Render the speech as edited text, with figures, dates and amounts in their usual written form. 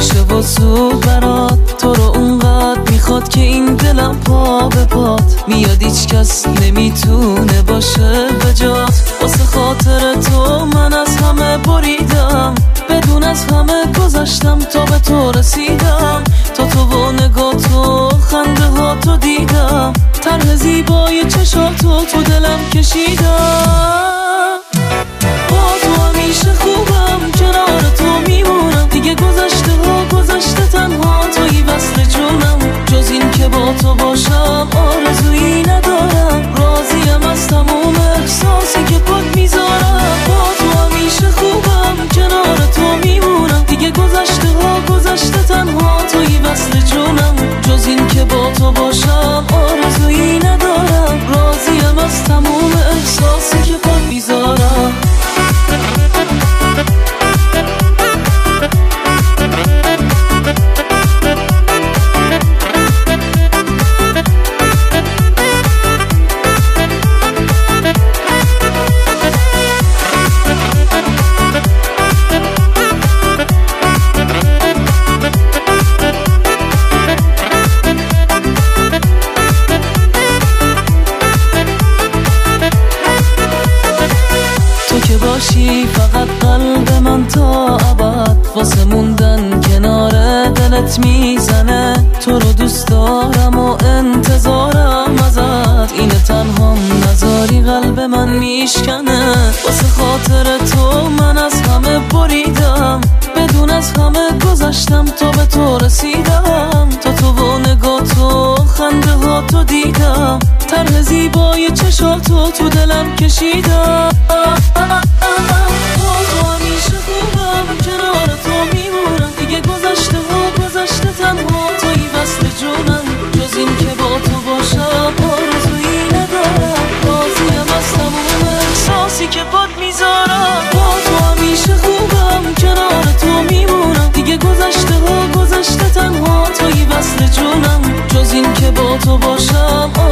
میشه و زود برات، تو رو اونقدر میخواد که این دلم پا به پات میاد، هیچ کس نمیتونه باشه به جات. واسه خاطر تو من از همه بریدم، بدون از همه گذشتم تا به تو رسیدم. تا تو و نگاه تو خنده ها تو دیدم، طرح زیبای چشاتو تو دلم کشیدم. با تو همیشه خوبم، کنار تو میمونم، دیگه گذشته ها گذشته، تنها توی وصل جونم. جز این که با تو باشم آرزویی ندارم، راضیم از تموم احساسی که پات میذارم. با تو همیشه خوبم، کنار تو میمونم، دیگه گذشته ها گذشته، تنها توی وصل جونم. جز این که با تو باشم آرزویی ندارم، راضیم از تموم احساسی که پات میذارم. باشی فقط قلب من تا ابد، واسه موندن کنار دلت میزنه. تو رو دوست دارم و انتظارم ازت، اینه تنها نذاری قلب من میشکنه. واسه خاطر تو من از همه بریدم، بدون از همه گذشتم تا به تو رسیدم. تا تو و نگاه تو خنده ها تو دیدم، طرح زیبای چشاتو تو دلم کشیدم. با تو همیشه خوبم، کنار تو میمونم، دیگه گذشته ها گذشته، تنها توی وصل جونم. جز این که با تو باشم آرزویی ندارم، راضیم از تموم احساسی که پات میذارم. با تو همیشه خوبم، کنار تو میمونم، دیگه گذشته ها گذشته، تنها توی وصل جونم. جز این که با تو باشم